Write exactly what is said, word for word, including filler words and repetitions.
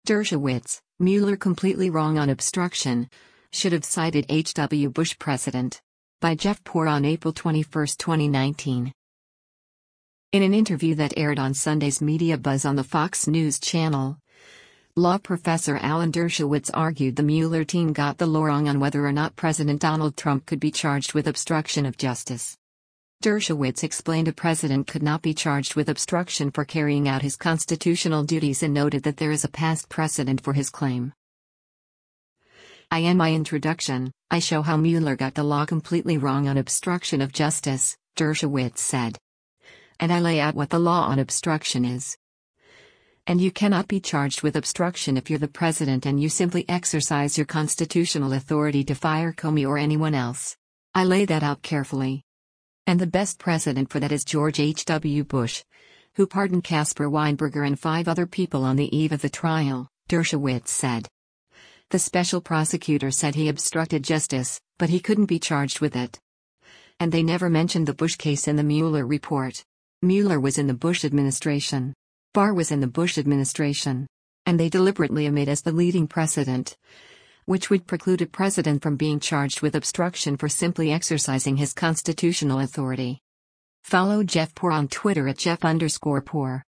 Dershowitz, Mueller completely wrong on obstruction. Should have cited H W Bush President. By Jeff Poor on April twenty-first, twenty nineteen. In an interview that aired on Sunday's Media Buzz on the Fox News channel, law professor Alan Dershowitz argued the Mueller team got the law wrong on whether or not President Donald Trump could be charged with obstruction of justice. Dershowitz explained a president could not be charged with obstruction for carrying out his constitutional duties and noted that there is a past precedent for his claim. I in my introduction, I show how Mueller got the law completely wrong on obstruction of justice, Dershowitz said. And I lay out what the law on obstruction is. And you cannot be charged with obstruction if you're the president and you simply exercise your constitutional authority to fire Comey or anyone else. I lay that out carefully. And the best precedent for that is George H W Bush, who pardoned Caspar Weinberger and five other people on the eve of the trial, Dershowitz said. The special prosecutor said he obstructed justice, but he couldn't be charged with it. And they never mentioned the Bush case in the Mueller report. Mueller was in the Bush administration. Barr was in the Bush administration. And they deliberately omit as the leading precedent, which would preclude a president from being charged with obstruction for simply exercising his constitutional authority. Follow Jeff Poor on Twitter at Jeff underscore Poor.